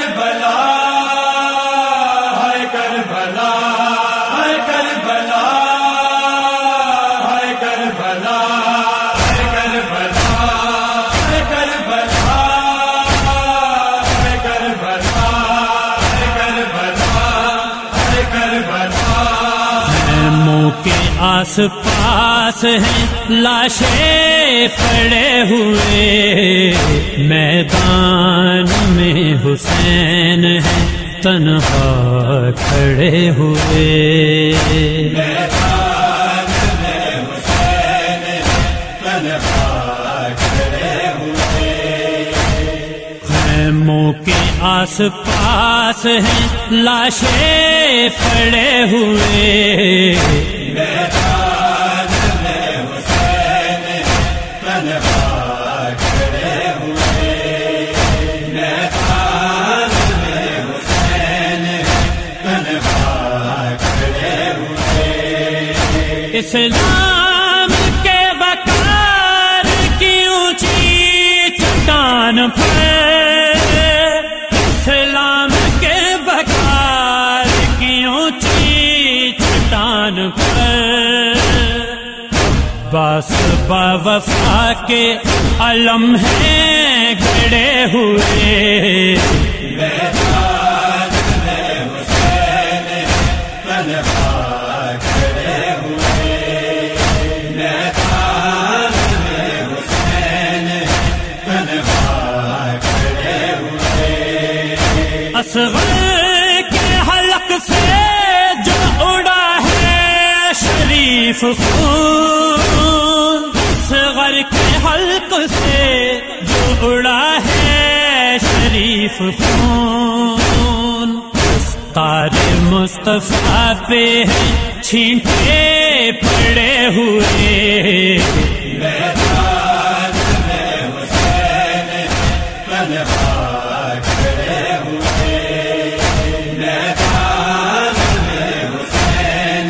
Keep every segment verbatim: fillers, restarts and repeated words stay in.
کربلا ہے کربلا ہے کربلا ہے کربلا ہے کربلا ہے کربلا ہے کربلا ہے کربلا ہے کربلا خیموں کے آس پاس ہیں لاشیں پڑے ہوئے، میدان میں حسین ہیں تنہا کھڑے ہوئے، میدان میں حسین تنہا کھڑے ہوئے، خیموں کے آس پاس ہیں لاشیں پڑے ہوئے، میدان میں حسین تنہا کھڑے ہوئے، میدان میں حسین تنہا کھڑے ہوئے، اسلام کے وقار کی اونچی چٹان پر، اسلام کے وقار کی اونچی چٹان پر، باس با وفا کے علم ہیں گڑے ہوئے، میدان میں حسین تنہا کھڑے ہوئے، میدان میں حسین تنہا کھڑے ہوئے، اصغر کے حلق سے جو اڑا ہے شریف خون، اصغر کے حلق سے جو اڑا ہے شریف خون، دستار مصطفیٰ پہ ہیں چھینٹے پڑے ہوئے، میدان میں حسین تنہا کھڑے ہوئے، میدان میں حسین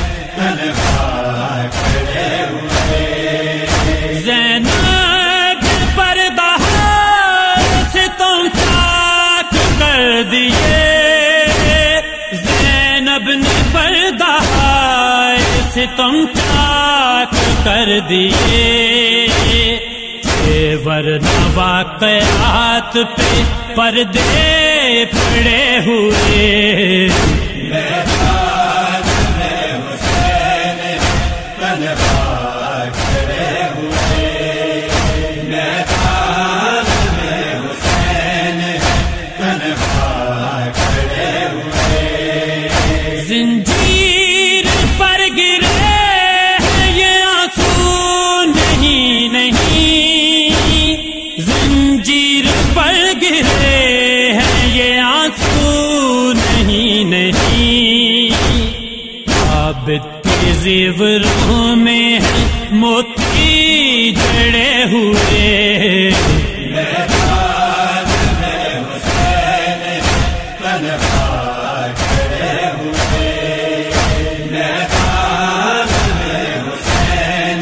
تنہا کھڑے ہوئے، زینب پردہ سے تم چاک کر دیے، زینب نے پردہ سے تم چاک کر دیے، ورنہ واقعات پہ پردے پڑے ہوئے، میدان میں حسین تنہا کھڑے ہوئے، میدان میں حسین تنہا کھڑے ہوئے، زنجیر پر گرے ہیں یہ آنسو نہیں نہیں، زنجیر پر گرے ہیں یہ آنسو نہیں نہیں، عابد کے زیوروں میں ہیں موتی جڑے ہوئے، میدان میں حسین تنہا کھڑے ہوئے، میدان میں حسین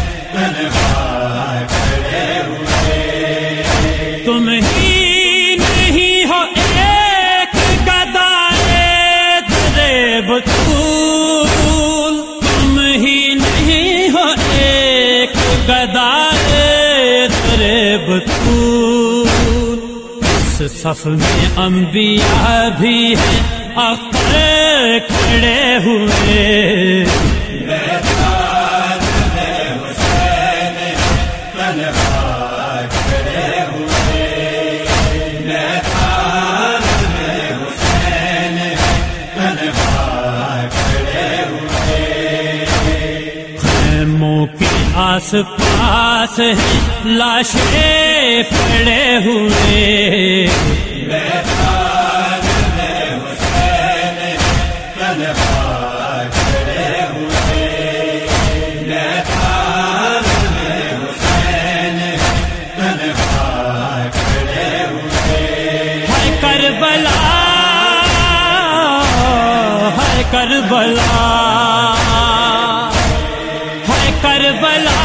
تنہا کھڑے ہوئے، تم ہی نہیں ہو ایک گدائے تیرے بطول، تم ہی نہیں ہو ایک گدائے تیرے بطول، اس صف میں انبیاء بھی ہیں اختر کھڑے ہوئے، میدان میں حسین تنہا کھڑے ہوئے، میدان میں حسین تنہا کھڑے ہوئے، خیموں کے آس پاس ہیں لاشیں پڑے ہوئے، میدان میں حسین تنہا کھڑے ہوئے، میدان میں حسین تنہا کھڑے ہوئے، ہے کربلا ہے کربلا ہے کربلا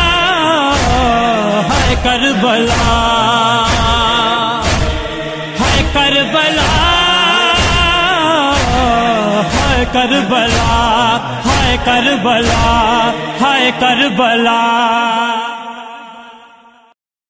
ہے کربلا ہے کربلا ہائے کربلا ہائے کربلا ہائے کربلا